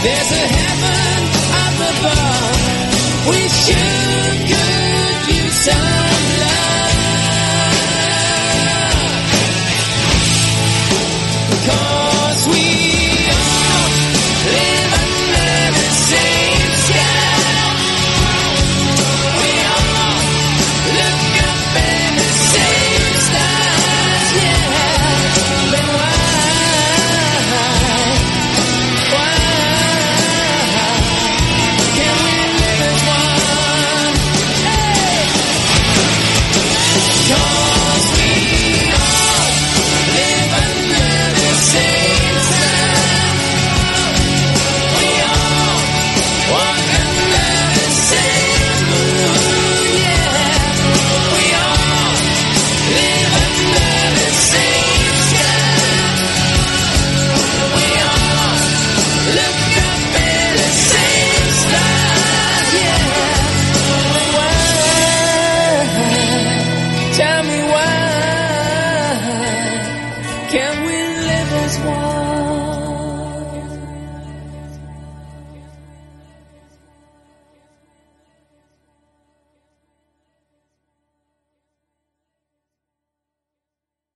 There's a heaven up above. We should could use some love. 'Cause we all live under the same sky. We all look up at the same stars, yeah. But why can't we live as one? Hey! 'Cause we all live under the same sun. We all walk under the same moon, yeah. We all live under the same sky. We all look up at the same stars, yeah. Why? Tell me why can't we live as one?